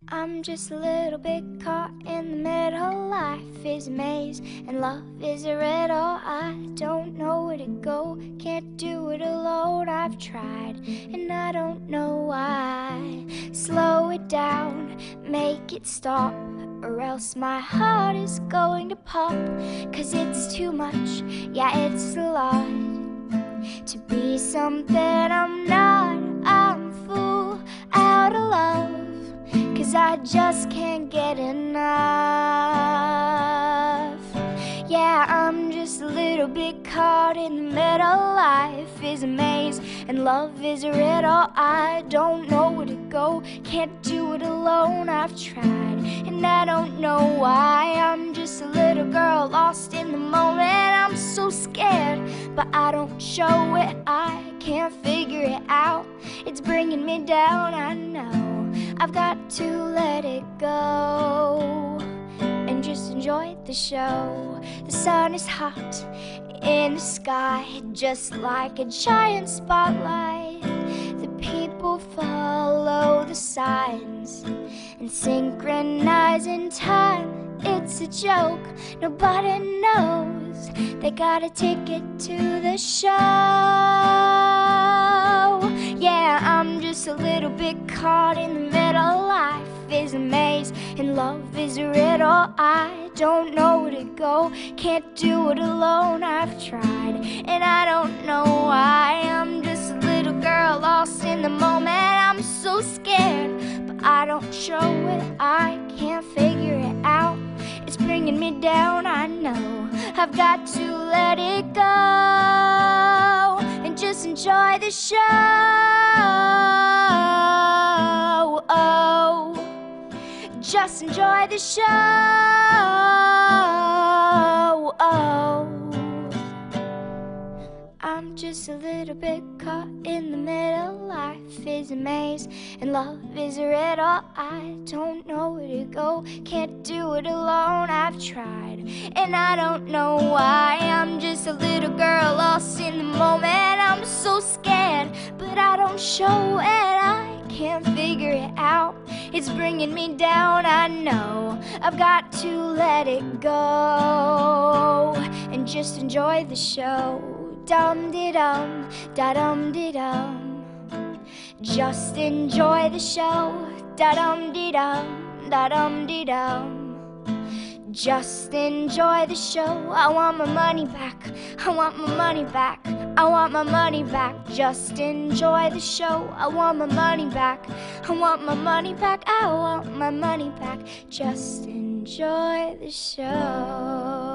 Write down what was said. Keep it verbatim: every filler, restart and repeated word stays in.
I'm just a little bit caught in the middle. Life is a maze and love is a riddle. I don't know where to go, can't do it alone. I've tried and I don't know why. Slow it down, make it stop, or else my heart is going to pop. Cause it's too much, yeah it's a lot, to be something I'm not. I'm a fool out of love, cause I just can't get enough. Yeah, I'm just a little bit caught in the middle. Life is a maze and love is a riddle. I don't know where to go, can't do it alone. I've tried and I don't know why. I'm just a little girl lost in the moment. I'm so scared, but I don't show it. I can't figure it out, it's bringing me down. I know I've got to let it go and just enjoy the show. The sun is hot in the sky, just like a giant spotlight. The people follow the signs and synchronize in time. It's a joke, nobody knows they got a ticket to the show. Yeah, I'm just a little bit caught in the middle. Life is a maze and love is a riddle. I don't know where to go, can't do it alone. I've tried and I don't know why. I'm just a little girl lost in the moment. I'm so scared, but I don't show it. I can't figure it out, it's bringing me down. I know I've got to let it go and just enjoy the show. Oh, just enjoy the show. Oh, I'm just a little bit caught in the middle. Life is a maze and love is a riddle. I don't know where to go, can't do it alone. I've tried and I don't know why. I'm just a little girl lost in the moment. I'm so scared, but I don't show it. I can't figure it out, it's bringing me down. I know I've got to let it go and just enjoy the show. Dum-de-dum, da-dum-de-dum, just enjoy the show. Da-dum-de-dum, da-dum-de-dum, just enjoy the show. I want my money back, I want my money back, I want my money back. Just enjoy the show. I want my money back, I want my money back, I want my money back. Just enjoy the show.